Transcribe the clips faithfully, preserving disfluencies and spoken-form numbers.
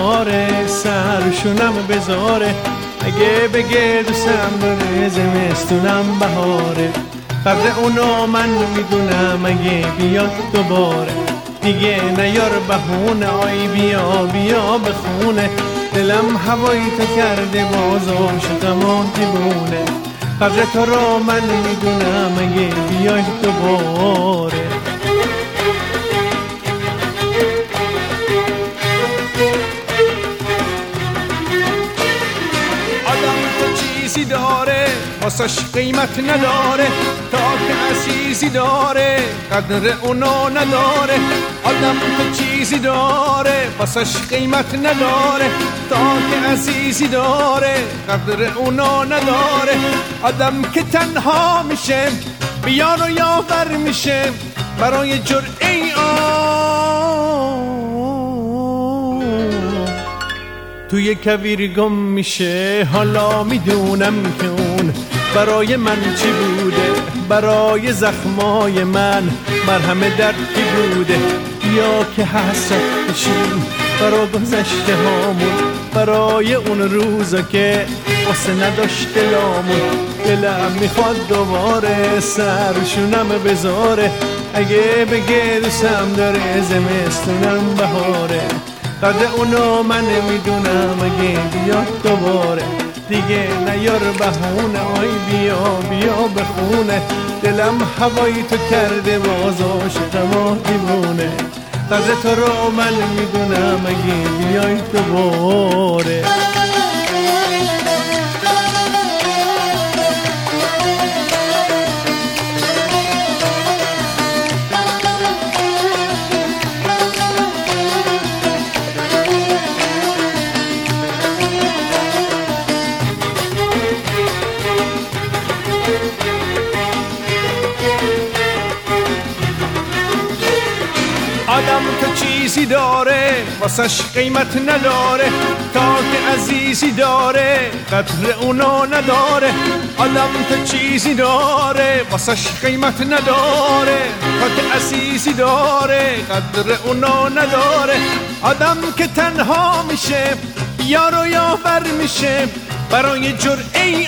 دوباره سرشونم بذاره، اگه بگه دوستم داره زمستونم بهاره. قدر اونو من میدونم اگه بیاد دوباره، دیگه نیار بهونه، آی بیا بیا بخونه. دلم هوایی تو کرده باز عاشقم و دیوونه، قدر تو رو من میدونم اگه بیای دوباره. چیزی داره واسش قیمت نداره، تا که عزیزی داره قدر اونو نداره. آدم تو چیزی داره واسش قیمت نداره، تا که عزیزی داره قدر اونو نداره. آدم که تنها میشه بیار و یاور میشه، برای جرعه آب توی کویر گم میشه. حالا میدونم که اون برای من چی بوده، برای زخمای من مرهم دردی بوده. یا که حسرت بشیم برای گذشته هامون، برای اون روزا که واسه نداشت دلامون. دلم میخواد دوباره سرشونم بذاره، اگه بگه دوستم داره زمستونم بهاره. قدر اونو من میدونم اگه بیاد دوباره، دیگه نیار بهونه، آی بیا بیا بخونه. دلم هوایی تو کرده باز عاشقم و دیوونه، قدر تو رو من میدونم اگه بیای دوباره. آدم تو چیزی داره واسش قیمت نداره، تا که عزیزی داره قدر اونو نداره. آدم تو چیزی داره واسش قیمت نداره، تا که عزیزی داره قدر اونو نداره. آدم که تنها میشه یار و یاور میشه، برای جرعه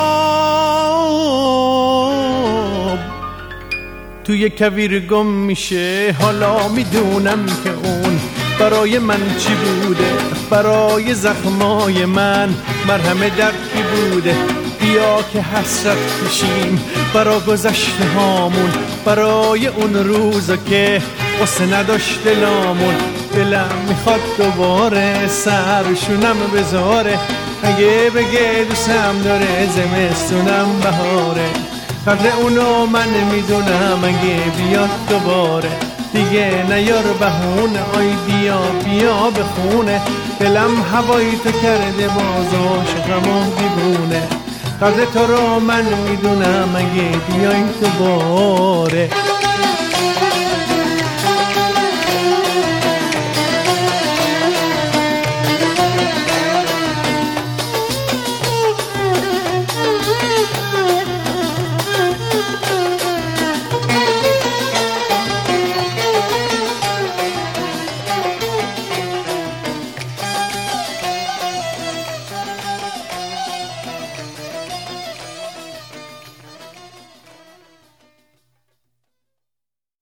آب توی کویر گم میشه. حالا میدونم که اون برای من چی بوده، برای زخمای من مرهم دردی بوده. بیا که حسرت کشیم برای گذشته هامون، برای اون روزا که واسه نداشت دلامون. دلم میخواد دوباره سرشونم بذاره، اگه بگه دوستم داره زمستونم بهاره. قدر اونو من میدونم اگه بیاد دوباره، دیگه نیار بهونه، آی بیا بیا بخونه. دلم هوایی تو کرده باز عاشقم و دیوونه، قدر تو رو من میدونم اگه بیای دوباره.